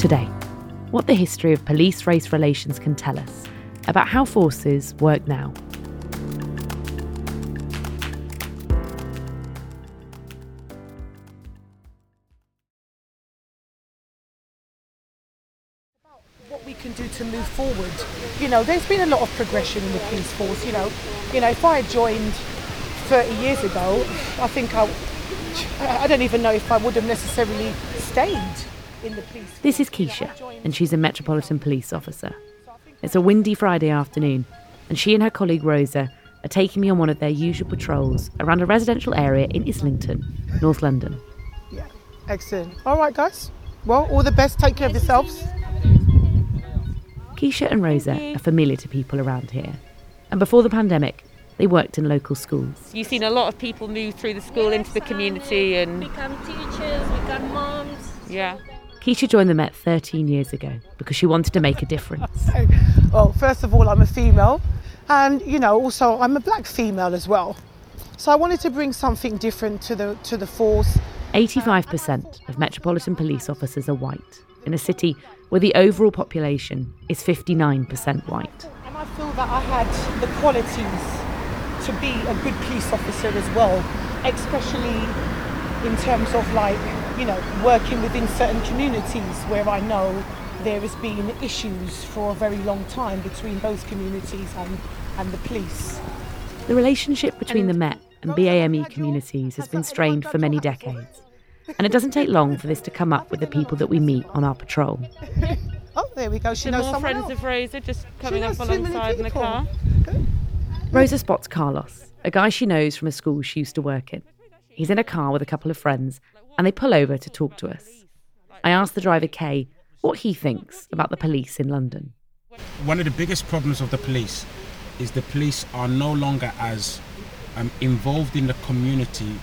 Today, what the history of police-race relations can tell us about how forces work now. What we can do to move forward. You know, there's been a lot of progression in the police force. You know, if I had joined 30 years ago, I think I don't even know if I would have necessarily stayed in the police force. This is Keisha, and she's a Metropolitan Police officer. It's a windy Friday afternoon, and she and her colleague Rosa are taking me on one of their usual patrols around a residential area in Islington, North London. Yeah, excellent. All right, guys. Well, all the best. Take care of yourselves. Keisha and Rosa are familiar to people around here, and before the pandemic, they worked in local schools. You've seen a lot of people move through the school into the community and become teachers, become moms. Yeah. Keisha joined the Met 13 years ago because she wanted to make a difference. Well, first of all, I'm a female, and also I'm a black female as well. So I wanted to bring something different to the force. 85% of Metropolitan Police officers are white in a city where the overall population is 59% white. And I feel that I had the qualities to be a good police officer as well, especially in terms of working within certain communities where I know there has been issues for a very long time between both communities and the police. The relationship between the Met and BAME communities has been strained for many decades. And it doesn't take long for this to come up with the people that we meet on our patrol. Oh, there we go. She knows more friends else. of Rosa just coming up alongside in the car. Rosa spots Carlos, a guy she knows from a school she used to work in. He's in a car with a couple of friends, and they pull over to talk to us. I ask the driver, Kay, what he thinks about the police in London. One of the biggest problems of the police is the police are no longer as involved in the community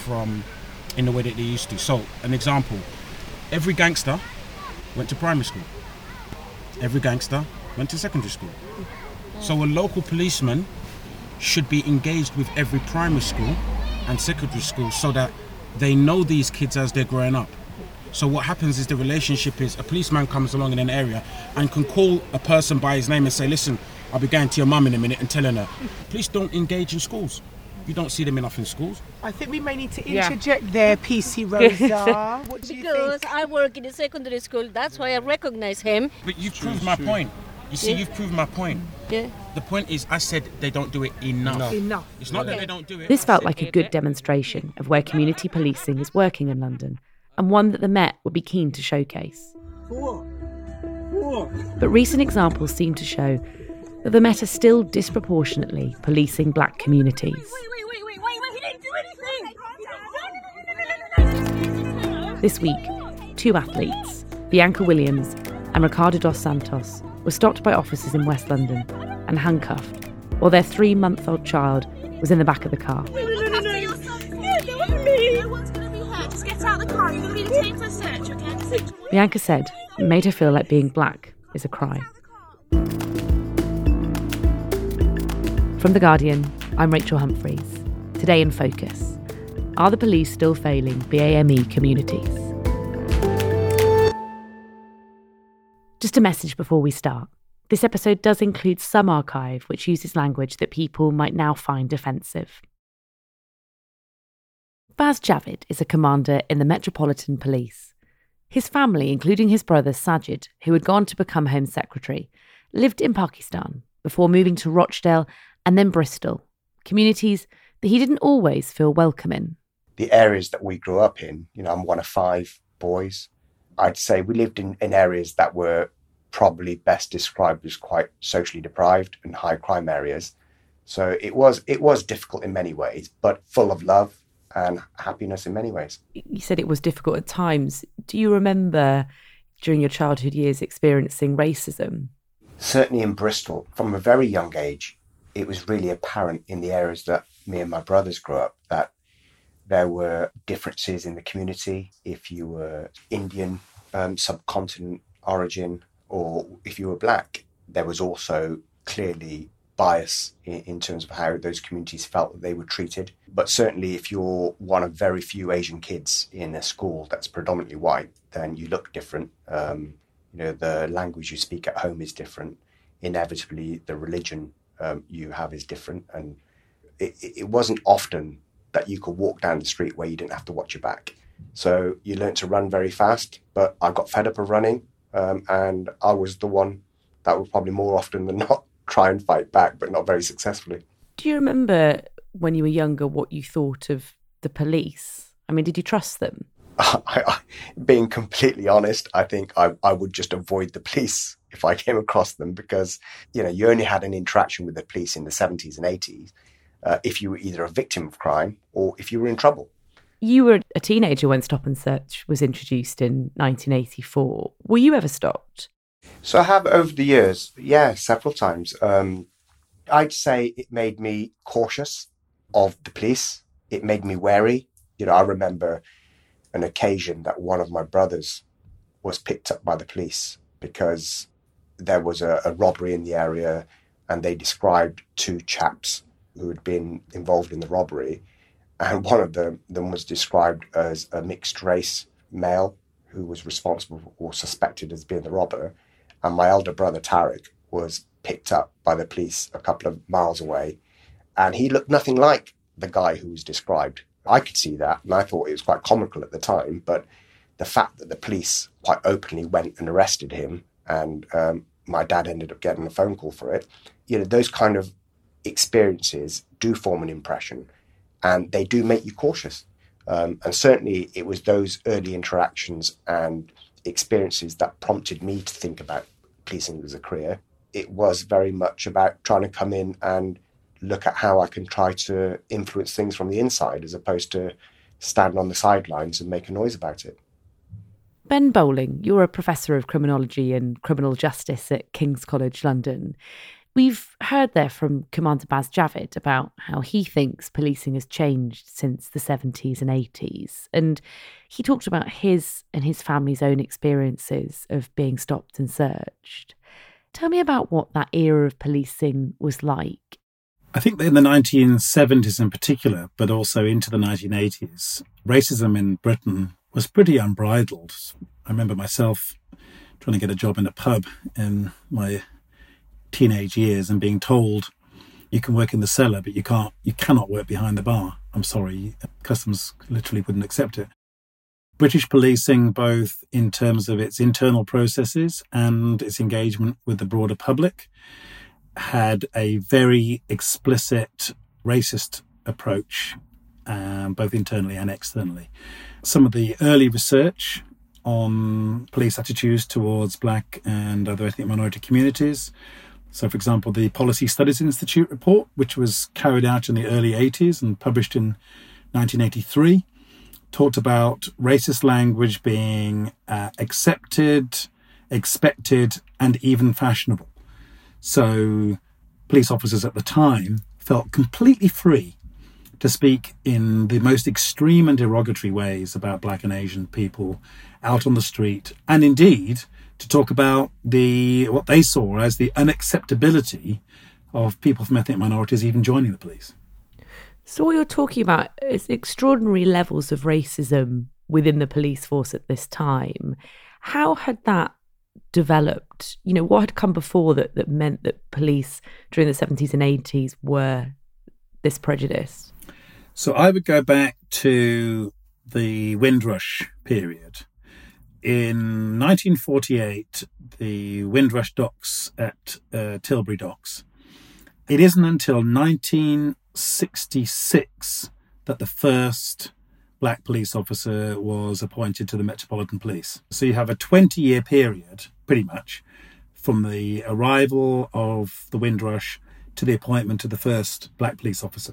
in the way that they used to. So, an example, every gangster went to primary school. Every gangster went to secondary school. So a local policeman should be engaged with every primary school and secondary school so that they know these kids as they're growing up. So what happens is the relationship is a policeman comes along in an area and can call a person by his name and say, listen, I'll be going to your mum in a minute and telling her. Police don't engage in schools. You don't see them enough in schools. I think we may need to interject there, PC Rosa. What do you Because think? I work in a secondary school, that's why I recognize him. But you've proved my point. You see, you've proved my point. Yeah. The point is, I said they don't do it enough. Enough. It's not that they don't do it. This felt like a good demonstration of where community policing is working in London, and one that the Met would be keen to showcase. But recent examples seem to show that the Met are still disproportionately policing black communities. Wait, he didn't do anything! This week, two athletes, Bianca Williams and Ricardo dos Santos, were stopped by officers in West London and handcuffed while their 3-month-old child was in the back of the car. No one's going to be hurt. Just get out of the car. You're going to be detained for a search, okay? Bianca said it made her feel like being black is a crime. From The Guardian, I'm Rachel Humphreys. Today in Focus, are the police still failing BAME communities? Just a message before we start. This episode does include some archive which uses language that people might now find offensive. Baz Javid is a commander in the Metropolitan Police. His family, including his brother Sajid, who had gone to become Home Secretary, lived in Pakistan before moving to Rochdale and then Bristol, communities that he didn't always feel welcome in. The areas that we grew up in, I'm one of 5 boys. I'd say we lived in areas that were probably best described as quite socially deprived and high crime areas. So it was difficult in many ways, but full of love and happiness in many ways. You said it was difficult at times. Do you remember during your childhood years experiencing racism? Certainly in Bristol, from a very young age, it was really apparent in the areas that me and my brothers grew up that there were differences in the community. If you were Indian, subcontinent origin, or if you were black, there was also clearly bias in terms of how those communities felt that they were treated. But certainly if you're one of very few Asian kids in a school that's predominantly white, then you look different. The language you speak at home is different. Inevitably, the religion you have is different. And it wasn't often that you could walk down the street where you didn't have to watch your back. So you learn to run very fast, but I got fed up of running, and I was the one that would probably more often than not try and fight back, but not very successfully. Do you remember when you were younger what you thought of the police? I mean, did you trust them? Being completely honest, I think I would just avoid the police if I came across them, because, you only had an interaction with the police in the 70s and 80s if you were either a victim of crime or if you were in trouble. You were a teenager when Stop and Search was introduced in 1984. Were you ever stopped? So I have over the years, several times. I'd say it made me cautious of the police. It made me wary. I remember an occasion that one of my brothers was picked up by the police because there was a robbery in the area, and they described two chaps who had been involved in the robbery. And one of them was described as a mixed race male who was responsible or suspected as being the robber. And my elder brother, Tariq, was picked up by the police a couple of miles away. And he looked nothing like the guy who was described. I could see that, and I thought it was quite comical at the time. But the fact that the police quite openly went and arrested him, and my dad ended up getting a phone call for it, those kind of experiences do form an impression, and they do make you cautious. And certainly it was those early interactions and experiences that prompted me to think about policing as a career. It was very much about trying to come in and look at how I can try to influence things from the inside, as opposed to stand on the sidelines and make a noise about it. Ben Bowling, you're a professor of criminology and criminal justice at King's College London. We've heard there from Commander Baz Javid about how he thinks policing has changed since the 70s and 80s. And he talked about his and his family's own experiences of being stopped and searched. Tell me about what that era of policing was like. I think that in the 1970s in particular, but also into the 1980s, racism in Britain was pretty unbridled. I remember myself trying to get a job in a pub in my teenage years and being told you can work in the cellar, but you cannot work behind the bar. I'm sorry, customs literally wouldn't accept it. British policing, both in terms of its internal processes and its engagement with the broader public, had a very explicit racist approach, both internally and externally. Some of the early research on police attitudes towards black and other ethnic minority communities, so for example, the Policy Studies Institute report, which was carried out in the early 80s and published in 1983, talked about racist language being accepted, expected, and even fashionable. So police officers at the time felt completely free to speak in the most extreme and derogatory ways about black and Asian people out on the street, and indeed to talk about what they saw as the unacceptability of people from ethnic minorities even joining the police. So what you're talking about is extraordinary levels of racism within the police force at this time. How had that developed? What had come before that meant that police during the 70s and 80s were this prejudiced? So I would go back to the Windrush period. In 1948, the Windrush docks at Tilbury Docks. It isn't until 1966 that the first black police officer was appointed to the Metropolitan Police. So you have a 20-year period, pretty much, from the arrival of the Windrush to the appointment of the first black police officer.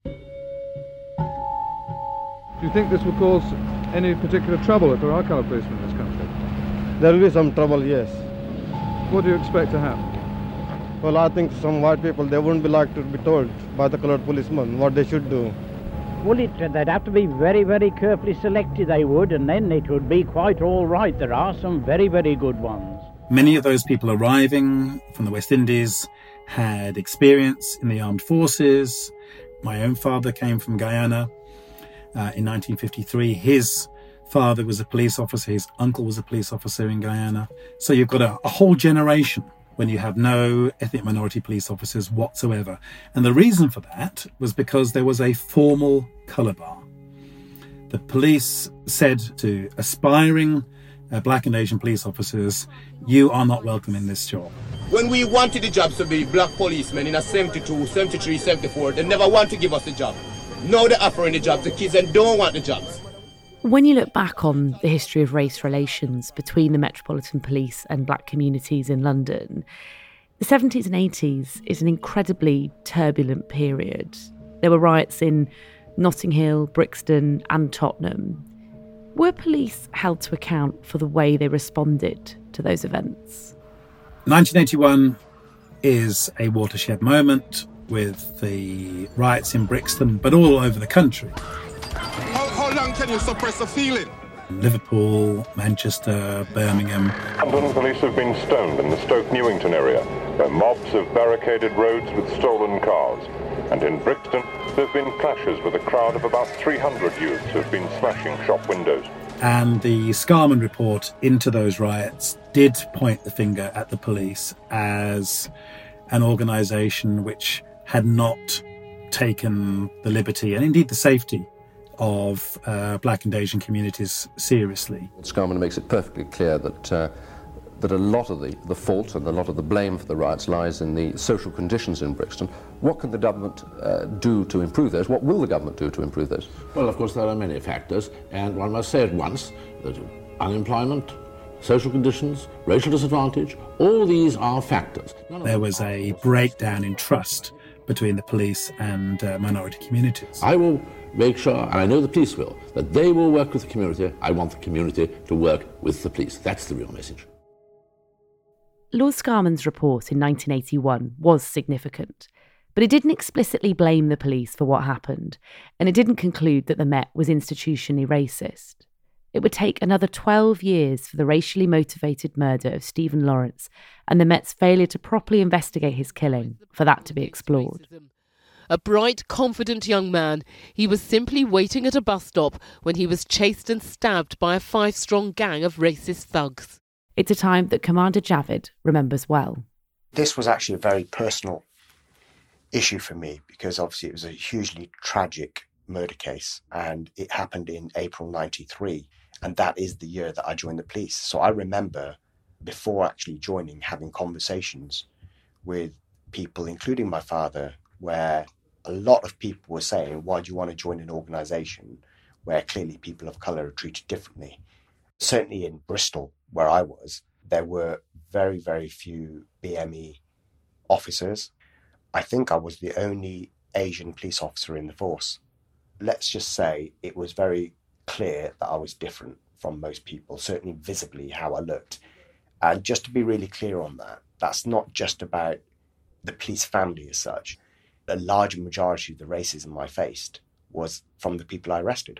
Do you think this will cause any particular trouble if there are colour policemen in this country? There will be some trouble, yes. What do you expect to happen? Well, I think some white people, they wouldn't be like to be told by the coloured policemen what they should do. Well, they'd have to be very, very carefully selected, they would, and then it would be quite all right. There are some very, very good ones. Many of those people arriving from the West Indies had experience in the armed forces. My own father came from Guyana in 1953. His father was a police officer, his uncle was a police officer in Guyana. So you've got a whole generation when you have no ethnic minority police officers whatsoever. And the reason for that was because there was a formal colour bar. The police said to aspiring black and Asian police officers, you are not welcome in this job. When we wanted the jobs to be black policemen in a 72, 73, 74, they never want to give us the job. Now they're offering the jobs, the kids and don't want the jobs. When you look back on the history of race relations between the Metropolitan Police and black communities in London, the 70s and 80s is an incredibly turbulent period. There were riots in Notting Hill, Brixton and Tottenham. Were police held to account for the way they responded to those events? 1981 is a watershed moment with the riots in Brixton, but all over the country. How long can you suppress a feeling? Liverpool, Manchester, Birmingham. London police have been stoned in the Stoke Newington area, where mobs have barricaded roads with stolen cars. And in Brixton, there have been clashes with a crowd of about 300 youths who have been smashing shop windows. And the Scarman report into those riots did point the finger at the police as an organisation which had not taken the liberty and indeed the safety of black and Asian communities seriously. Scarman makes it perfectly clear that a lot of the fault and a lot of the blame for the riots lies in the social conditions in Brixton. What can the government do to improve those? What will the government do to improve those? Well, of course, there are many factors, and one must say at once that unemployment, social conditions, racial disadvantage, all these are factors. There was a breakdown in trust between the police and minority communities. I will make sure, and I know the police will, that they will work with the community. I want the community to work with the police. That's the real message. Lord Scarman's report in 1981 was significant, but it didn't explicitly blame the police for what happened, and it didn't conclude that the Met was institutionally racist. It would take another 12 years for the racially motivated murder of Stephen Lawrence and the Met's failure to properly investigate his killing for that to be explored. A bright, confident young man, he was simply waiting at a bus stop when he was chased and stabbed by a 5-strong gang of racist thugs. It's a time that Commander Javid remembers well. This was actually a very personal issue for me because obviously it was a hugely tragic murder case and it happened in April 93 and that is the year that I joined the police. So I remember before actually joining having conversations with people, including my father, where a lot of people were saying, why do you want to join an organisation where clearly people of colour are treated differently? Certainly in Bristol, where I was, there were very, very few BME officers. I think I was the only Asian police officer in the force. Let's just say it was very clear that I was different from most people, certainly visibly how I looked. And just to be really clear on that, that's not just about the police family as such. A large majority of the racism I faced was from the people I arrested.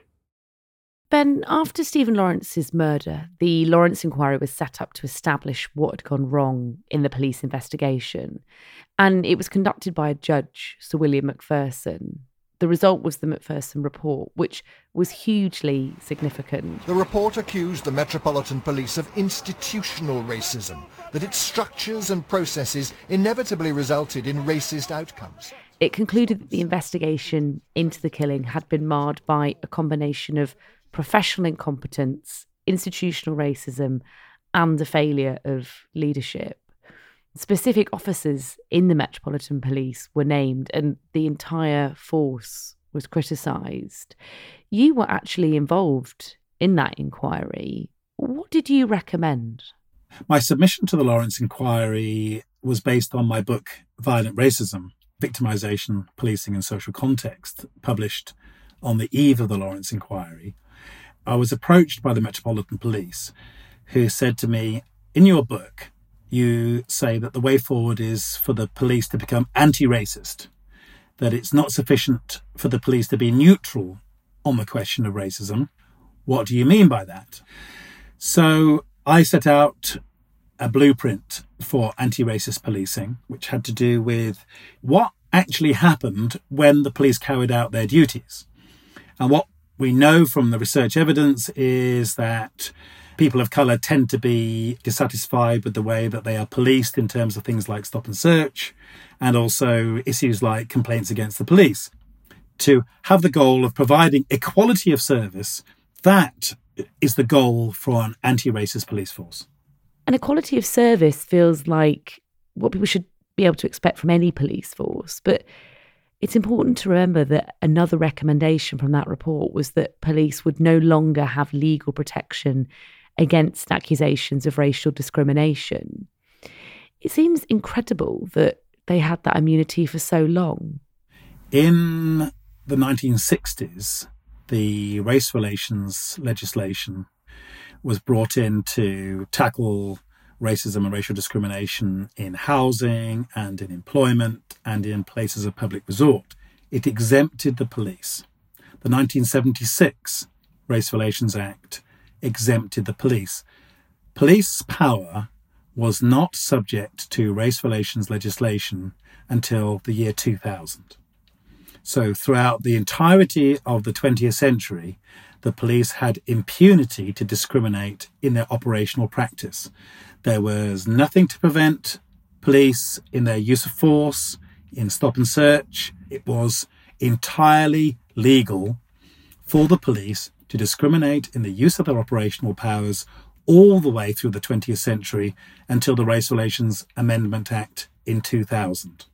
Ben, after Stephen Lawrence's murder, the Lawrence Inquiry was set up to establish what had gone wrong in the police investigation. And it was conducted by a judge, Sir William Macpherson. The result was the Macpherson report, which was hugely significant. The report accused the Metropolitan Police of institutional racism, that its structures and processes inevitably resulted in racist outcomes. It concluded that the investigation into the killing had been marred by a combination of professional incompetence, institutional racism, and a failure of leadership. Specific officers in the Metropolitan Police were named and the entire force was criticised. You were actually involved in that inquiry. What did you recommend? My submission to the Lawrence Inquiry was based on my book, Violent Racism, Victimisation, Policing and Social Context, published on the eve of the Lawrence Inquiry. I was approached by the Metropolitan Police, who said to me, in your book, you say that the way forward is for the police to become anti-racist, that it's not sufficient for the police to be neutral on the question of racism. What do you mean by that? So I set out a blueprint for anti-racist policing, which had to do with what actually happened when the police carried out their duties. And what we know from the research evidence is that people of colour tend to be dissatisfied with the way that they are policed in terms of things like stop and search, and also issues like complaints against the police. To have the goal of providing equality of service, that is the goal for an anti-racist police force. And equality of service feels like what people should be able to expect from any police force. But it's important to remember that another recommendation from that report was that police would no longer have legal protection against accusations of racial discrimination. It seems incredible that they had that immunity for so long. In the 1960s, the race relations legislation was brought in to tackle racism and racial discrimination in housing and in employment and in places of public resort. It exempted the police. The 1976 Race Relations Act exempted the police. Police power was not subject to race relations legislation until the year 2000. So throughout the entirety of the 20th century, the police had impunity to discriminate in their operational practice. There was nothing to prevent police in their use of force, in stop and search. It was entirely legal for the police to discriminate in the use of their operational powers all the way through the 20th century until the Race Relations Amendment Act in 2000.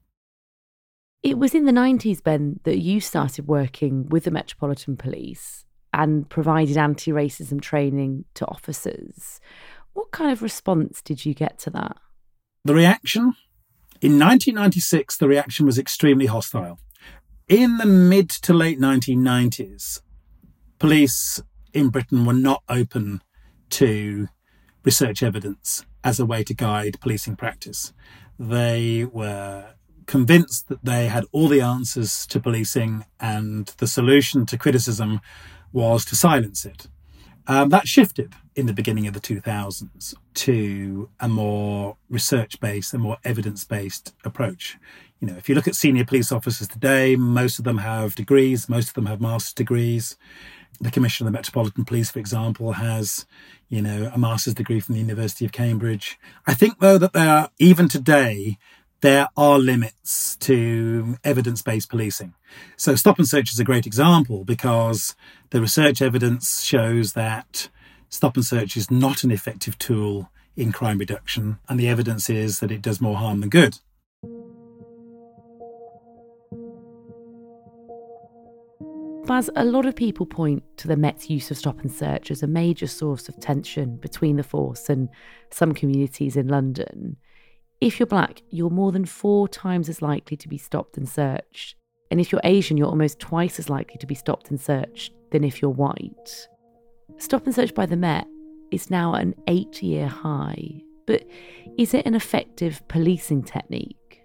It was in the 90s, Ben, that you started working with the Metropolitan Police and provided anti-racism training to officers. What kind of response did you get to that? The reaction? In 1996, the reaction was extremely hostile. In the mid to late 1990s, police in Britain were not open to research evidence as a way to guide policing practice. They were convinced that they had all the answers to policing and the solution to criticism was to silence it. That shifted in the beginning of the 2000s to a more research-based, a more evidence-based approach. You know, if you look at senior police officers today, most of them have degrees, most of them have master's degrees. The Commissioner of the Metropolitan Police, for example, has, a master's degree from the University of Cambridge. I think, though, that even today, there are limits to evidence-based policing. So stop and search is a great example because the research evidence shows that stop and search is not an effective tool in crime reduction, and the evidence is that it does more harm than good. Baz, a lot of people point to the Met's use of stop and search as a major source of tension between the force and some communities in London. If you're black, you're more than 4 times as likely to be stopped and searched. And if you're Asian, you're almost twice as likely to be stopped and searched than if you're white. Stop and search by the Met is now at an 8-year high. But is it an effective policing technique?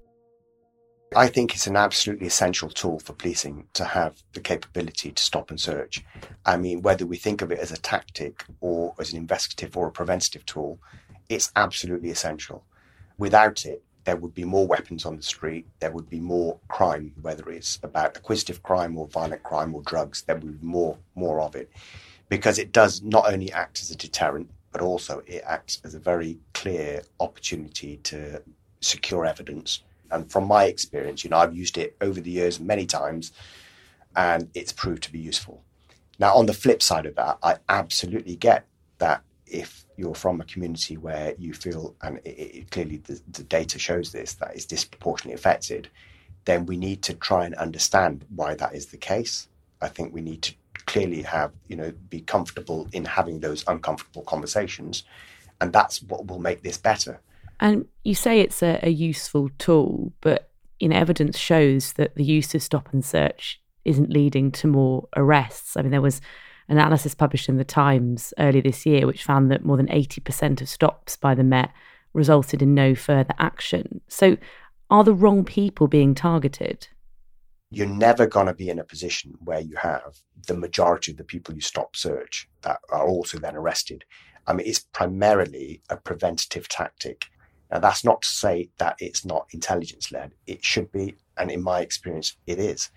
I think it's an absolutely essential tool for policing to have the capability to stop and search. I mean, whether we think of it as a tactic or as an investigative or a preventative tool, it's absolutely essential. Without it, there would be more weapons on the street, there would be more crime, whether it's about acquisitive crime or violent crime or drugs, there would be more of it. Because it does not only act as a deterrent, but also it acts as a very clear opportunity to secure evidence. And from my experience, I've used it over the years many times, and it's proved to be useful. Now, on the flip side of that, I absolutely get that if you're from a community where you feel, and clearly the data shows this, that is disproportionately affected, then we need to try and understand why that is the case. I think we need to clearly have, be comfortable in having those uncomfortable conversations, and that's what will make this better. And you say it's a useful tool, but evidence shows that the use of stop and search isn't leading to more arrests. I mean, there was analysis published in The Times earlier this year which found that more than 80% of stops by the Met resulted in no further action. So are the wrong people being targeted? You're never going to be in a position where you have the majority of the people you stop search that are also then arrested. I mean, it's primarily a preventative tactic. Now, that's not to say that it's not intelligence-led. It should be, and in my experience, it is.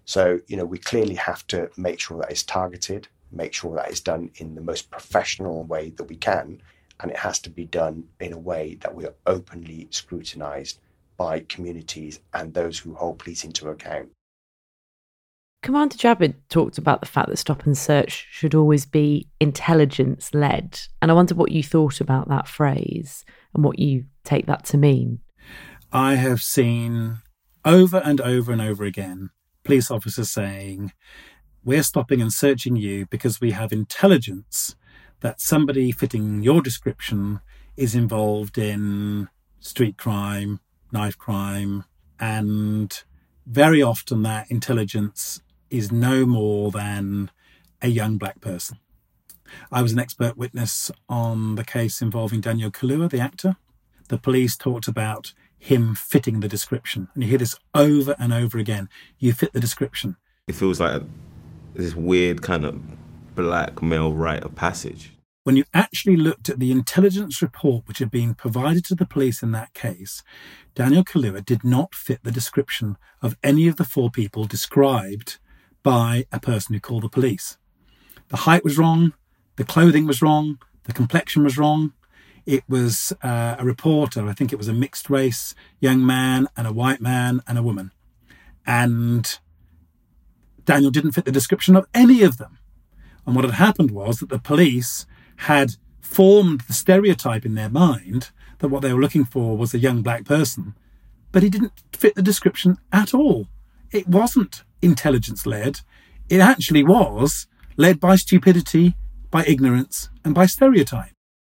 So, we clearly have to make sure that it's targeted, make sure that it's done in the most professional way that we can, and it has to be done in a way that we are openly scrutinised by communities and those who hold policing to account. Commander Jabid talked about the fact that stop and search should always be intelligence-led, and I wonder what you thought about that phrase and what you take that to mean. I have seen over and over and over again police officers saying, we're stopping and searching you because we have intelligence that somebody fitting your description is involved in street crime, knife crime, and very often that intelligence is no more than a young black person. I was an expert witness on the case involving Daniel Kaluuya, the actor. The police talked about him fitting the description. And you hear this over and over again. You fit the description. It feels like this weird kind of black male rite of passage. When you actually looked at the intelligence report which had been provided to the police in that case, Daniel Kaluuya did not fit the description of any of the 4 people described by a person who called the police. The height was wrong, the clothing was wrong, the complexion was wrong. It was a reporter, I think it was a mixed race young man and a white man and a woman. And Daniel didn't fit the description of any of them. And what had happened was that the police had formed the stereotype in their mind that what they were looking for was a young black person, but he didn't fit the description at all. It wasn't intelligence-led. It actually was led by stupidity, by ignorance, and by stereotype.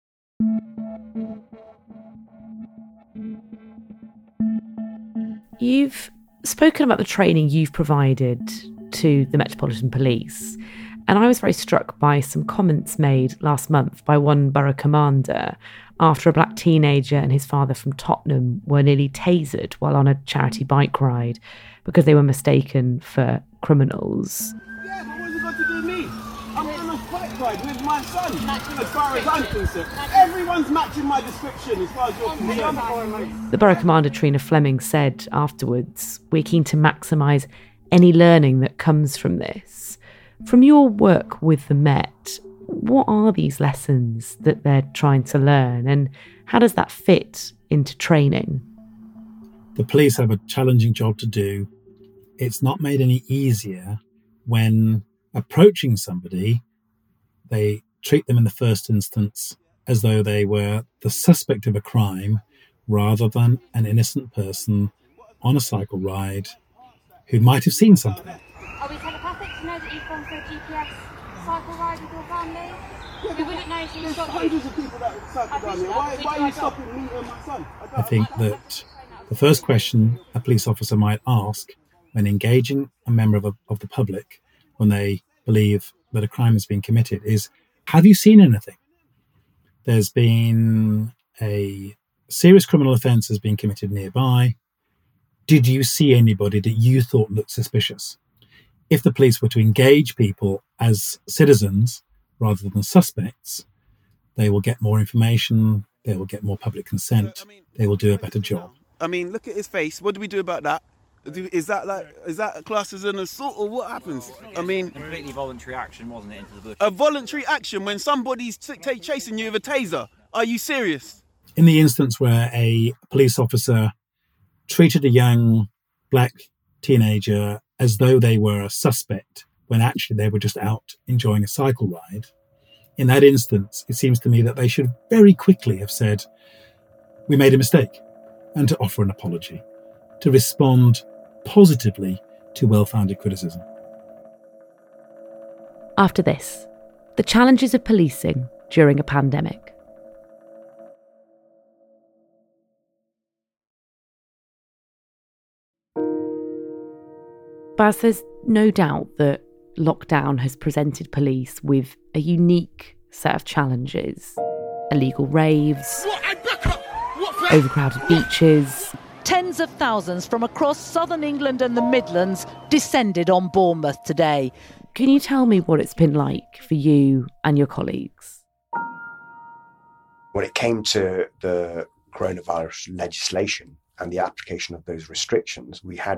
You've spoken about the training you've provided to the Metropolitan Police, and I was very struck by some comments made last month by one borough commander after a black teenager and his father from Tottenham were nearly tasered while on a charity bike ride because they were mistaken for criminals. Yeah, but what's it got to do with me? I'm on a bike ride with my son. As far as I'm concerned, everyone's matching my description as far as you're concerned. The borough commander, Trina Fleming, said afterwards, we're keen to maximise any learning that comes from this. From your work with the Met, what are these lessons that they're trying to learn, and how does that fit into training? The police have a challenging job to do. It's not made any easier when approaching somebody, they treat them in the first instance as though they were the suspect of a crime rather than an innocent person on a cycle ride who might have seen something. Are we telepathic to know that you've gone for a GPS cycle ride with your family? We wouldn't know if you stopped. Hundreds of people that cycle down here. Why are you stopping me and my son? I think that the first question a police officer might ask when engaging a member of the public when they believe that a crime has been committed is, have you seen anything? There's been a serious criminal offence has been committed nearby. Did you see anybody that you thought looked suspicious? If the police were to engage people as citizens rather than suspects, they will get more information, they will get more public consent, they will do a better job. I mean, look at his face. What do we do about that? Is that classed as an assault, or what happens? I mean, completely voluntary action, wasn't it, into the bush? A voluntary action when somebody's chasing you with a taser. Are you serious? In the instance where a police officer treated a young black teenager as though they were a suspect when actually they were just out enjoying a cycle ride, in that instance, it seems to me that they should very quickly have said, we made a mistake, and to offer an apology, to respond positively to well-founded criticism. After this, the challenges of policing during a pandemic. Baz, there's no doubt that lockdown has presented police with a unique set of challenges. Illegal raves, overcrowded beaches. Tens of thousands from across southern England and the Midlands descended on Bournemouth today. Can you tell me what it's been like for you and your colleagues? When it came to the coronavirus legislation and the application of those restrictions, we had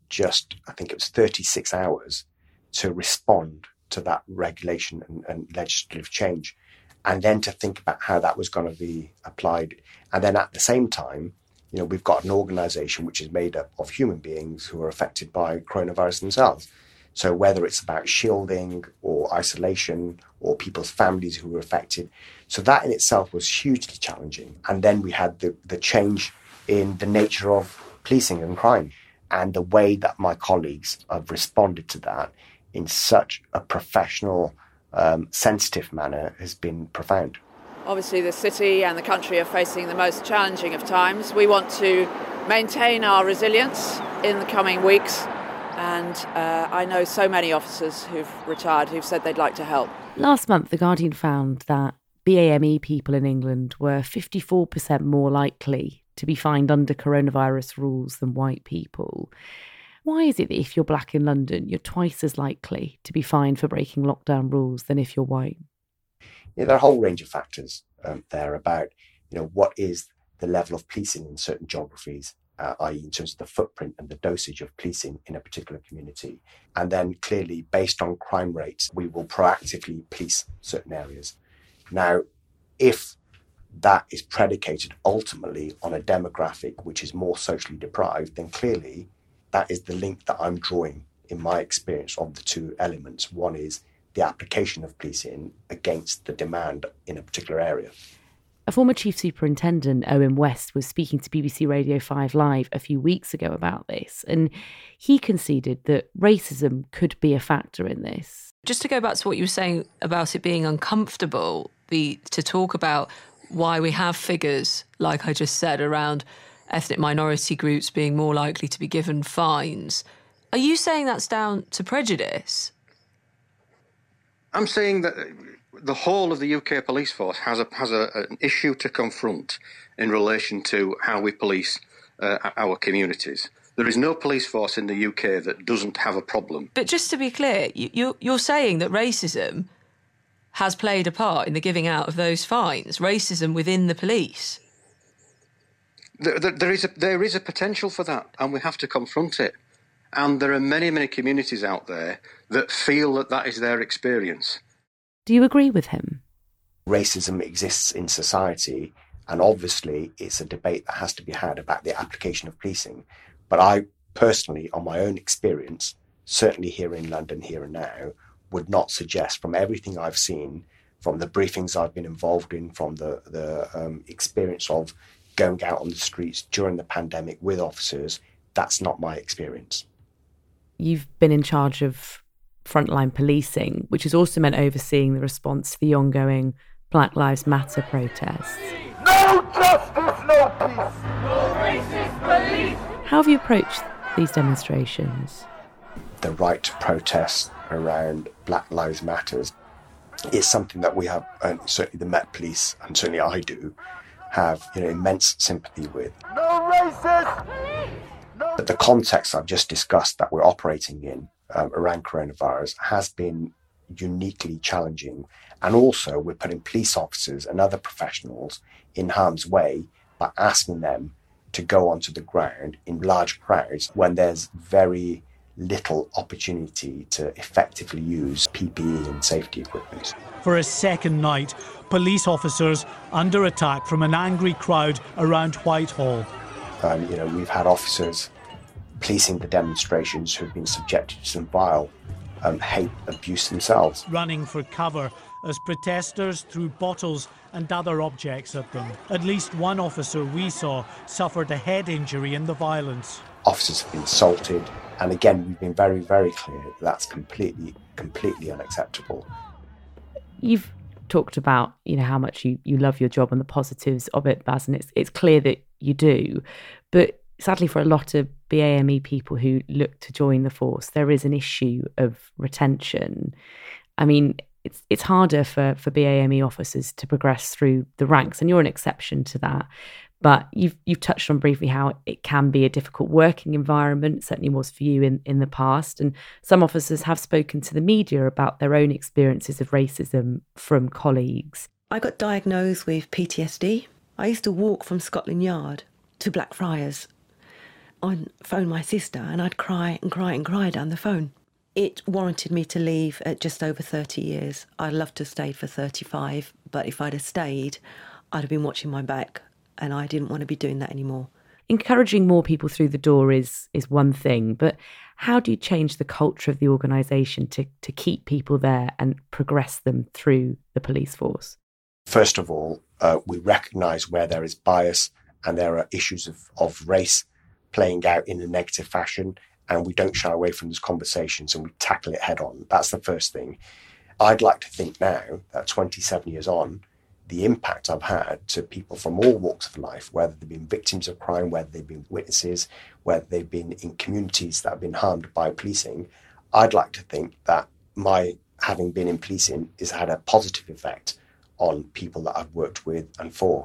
just, I think it was 36 hours to respond to that regulation and legislative change, and then to think about how that was going to be applied. And then at the same time, we've got an organisation which is made up of human beings who are affected by coronavirus themselves. So whether it's about shielding or isolation or people's families who were affected. So that in itself was hugely challenging. And then we had the change in the nature of policing and crime, and the way that my colleagues have responded to that in such a professional, sensitive manner has been profound. Obviously, the city and the country are facing the most challenging of times. We want to maintain our resilience in the coming weeks, and I know so many officers who've retired who've said they'd like to help. Last month, The Guardian found that BAME people in England were 54% more likely to be fined under coronavirus rules than white people. Why is it that if you're black in London, you're twice as likely to be fined for breaking lockdown rules than if you're white? There are a whole range of factors there about, what is the level of policing in certain geographies, i.e. in terms of the footprint and the dosage of policing in a particular community. And then clearly, based on crime rates, we will proactively police certain areas. Now, if that is predicated ultimately on a demographic which is more socially deprived, then clearly that is the link that I'm drawing in my experience of the two elements. One is the application of policing against the demand in a particular area. A former Chief Superintendent, Owen West, was speaking to BBC Radio 5 Live a few weeks ago about this, and he conceded that racism could be a factor in this. Just to go back to what you were saying about it being uncomfortable, to talk about why we have figures, like I just said, around ethnic minority groups being more likely to be given fines. Are you saying that's down to prejudice? I'm saying that the whole of the UK police force has an issue to confront in relation to how we police our communities. There is no police force in the UK that doesn't have a problem. But just to be clear, you're saying that racism has played a part in the giving out of those fines, racism within the police? There is a potential for that, and we have to confront it. And there are many, many communities out there that feel that that is their experience. Do you agree with him? Racism exists in society, and obviously it's a debate that has to be had about the application of policing. But I personally, on my own experience, certainly here in London, here and now, would not suggest, from everything I've seen, from the briefings I've been involved in, from the experience of going out on the streets during the pandemic with officers, that's not my experience. You've been in charge of frontline policing, which has also meant overseeing the response to the ongoing Black Lives Matter protests. No justice, no peace. No racist police. How have you approached these demonstrations? The right to protest around Black Lives Matter is something that we have, and certainly the Met Police, and certainly I do, have immense sympathy with. No racist! But the context I've just discussed that we're operating in around coronavirus has been uniquely challenging. And also we're putting police officers and other professionals in harm's way by asking them to go onto the ground in large crowds when there's very little opportunity to effectively use PPE and safety equipment. For a second night, police officers under attack from an angry crowd around Whitehall. We've had officers policing the demonstrations who've been subjected to some vile hate abuse themselves. Running for cover as protesters threw bottles and other objects at them. At least one officer we saw suffered a head injury in the violence. Officers have been assaulted, and again, we've been very, very clear that's completely unacceptable. You've talked about, how much you love your job and the positives of it, Baz, and it's clear that you do. But sadly, for a lot of BAME people who look to join the force, there is an issue of retention. I mean, it's harder for BAME officers to progress through the ranks, and you're an exception to that. But you've touched on briefly how it can be a difficult working environment, certainly was for you in the past. And some officers have spoken to the media about their own experiences of racism from colleagues. I got diagnosed with PTSD. I used to walk from Scotland Yard to Blackfriars. I'd phone my sister and I'd cry and cry and cry down the phone. It warranted me to leave at just over 30 years. I'd love to have stayed for 35, but if I'd have stayed, I'd have been watching my back, and I didn't want to be doing that anymore. Encouraging more people through the door is one thing, but how do you change the culture of the organisation to keep people there and progress them through the police force? First of all, we recognise where there is bias and there are issues of race playing out in a negative fashion, and we don't shy away from those conversations and we tackle it head on. That's the first thing. I'd like to think now that 27 years on, the impact I've had to people from all walks of life, whether they've been victims of crime, whether they've been witnesses, whether they've been in communities that have been harmed by policing, I'd like to think that my having been in policing has had a positive effect on people that I've worked with and for.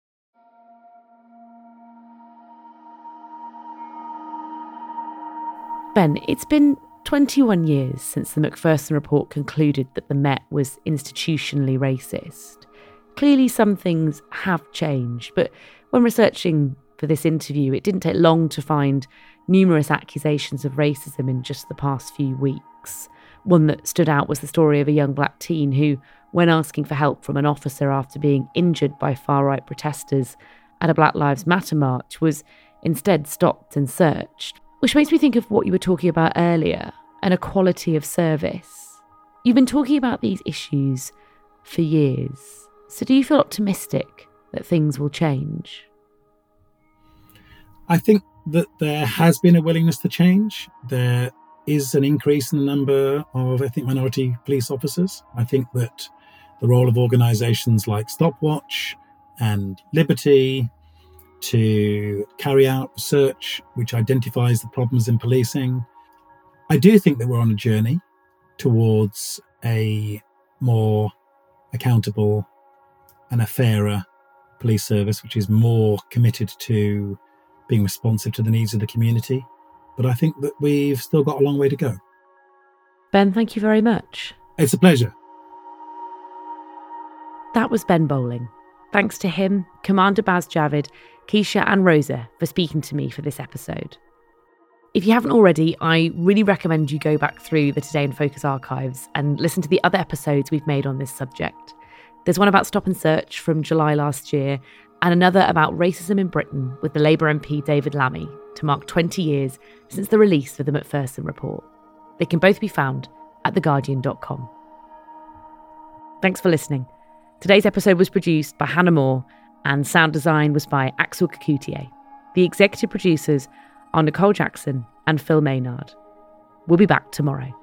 Ben, it's been 21 years since the Macpherson report concluded that the Met was institutionally racist. Clearly some things have changed, but when researching for this interview, it didn't take long to find numerous accusations of racism in just the past few weeks. One that stood out was the story of a young black teen who, when asking for help from an officer after being injured by far-right protesters at a Black Lives Matter march, was instead stopped and searched. Which makes me think of what you were talking about earlier, an equality of service. You've been talking about these issues for years. So do you feel optimistic that things will change? I think that there has been a willingness to change. There is an increase in the number of ethnic minority police officers. I think that the role of organisations like Stopwatch and Liberty to carry out research which identifies the problems in policing. I do think that we're on a journey towards a more accountable and a fairer police service, which is more committed to being responsive to the needs of the community. But I think that we've still got a long way to go. Ben, thank you very much. It's a pleasure. That was Ben Bowling. Thanks to him, Commander Baz Javid, Keisha and Rosa for speaking to me for this episode. If you haven't already, I really recommend you go back through the Today in Focus archives and listen to the other episodes we've made on this subject. There's one about Stop and Search from July last year, and another about racism in Britain with the Labour MP David Lammy to mark 20 years since the release of the Macpherson report. They can both be found at theguardian.com. Thanks for listening. Today's episode was produced by Hannah Moore and sound design was by Axel Kakoutié. The executive producers are Nicole Jackson and Phil Maynard. We'll be back tomorrow.